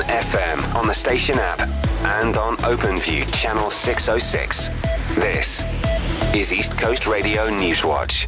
FM on the station app and on OpenView channel 606. This is East Coast Radio Newswatch.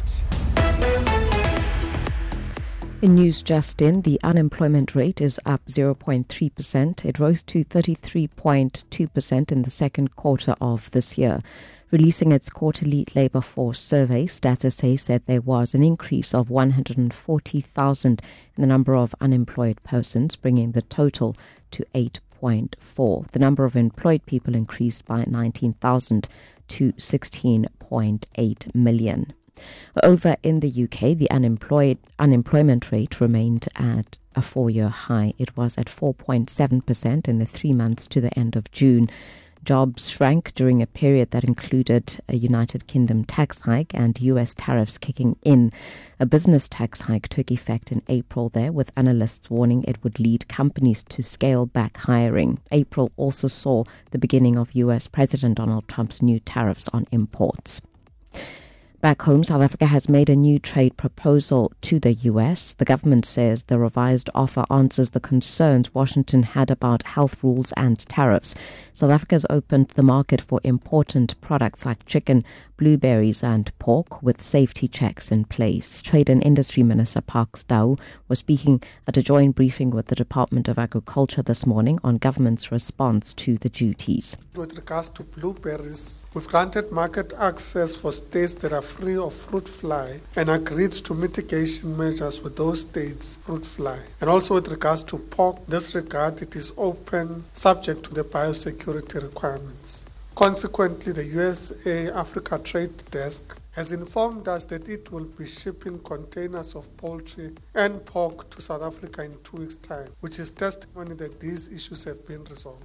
In news just in, the unemployment rate is up 0.3%. It rose to 33.2% in the second quarter of this year. Releasing its quarterly labour force survey, StatsSA said there was an increase of 140,000 in the number of unemployed persons, bringing the total to 8.4. The number of employed people increased by 19,000 to 16.8 million. Over in the UK, the unemployment rate remained at a 4-year high. It was at 4.7% in the 3 months to the end of June. Jobs shrank during a period that included a United Kingdom tax hike and US tariffs kicking in. A business tax hike took effect in April there, with analysts warning it would lead companies to scale back hiring. April also saw the beginning of US President Donald Trump's new tariffs on imports. Back home, South Africa has made a new trade proposal to the U.S. The government says the revised offer answers the concerns Washington had about health rules and tariffs. South Africa has opened the market for important products like chicken, blueberries and pork with safety checks in place. Trade and Industry Minister Parks Tau was speaking at a joint briefing with the Department of Agriculture this morning on government's response to the duties. With regards to blueberries, we've granted market access for states that are free of fruit fly and agreed to mitigation measures with those states' fruit fly. And also with regards to pork, in this regard, it is open subject to the biosecurity requirements. Consequently, the USA Africa Trade Desk has informed us that it will be shipping containers of poultry and pork to South Africa in 2 weeks' time, which is testimony that these issues have been resolved.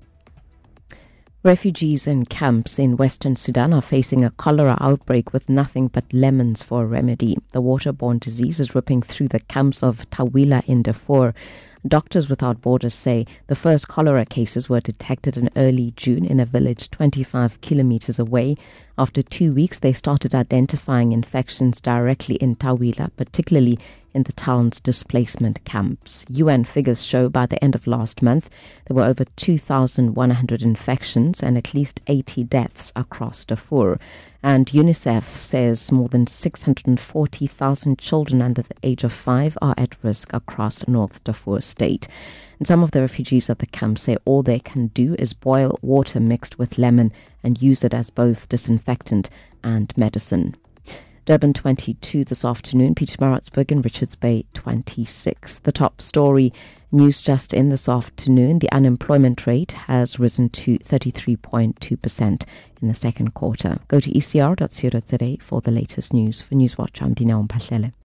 Refugees in camps in Western Sudan are facing a cholera outbreak with nothing but lemons for a remedy. The waterborne disease is ripping through the camps of Tawila in Darfur. Doctors Without Borders say the first cholera cases were detected in early June in a village 25 kilometers away. After 2 weeks, they started identifying infections directly in Tawila, particularly in the town's displacement camps. UN figures show by the end of last month there were over 2,100 infections and at least 80 deaths across Darfur. And UNICEF says more than 640,000 children under the age of 5 are at risk across North Darfur state. And some of the refugees at the camp say all they can do is boil water mixed with lemon and use it as both disinfectant and medicine. Durban 22 this afternoon, Pietermaritzburg and Richards Bay 26. The top story news just in this afternoon, the unemployment rate has risen to 33.2% in the second quarter. Go to ecr.co.za for the latest news. For Newswatch, I'm Dineo Mpahlele.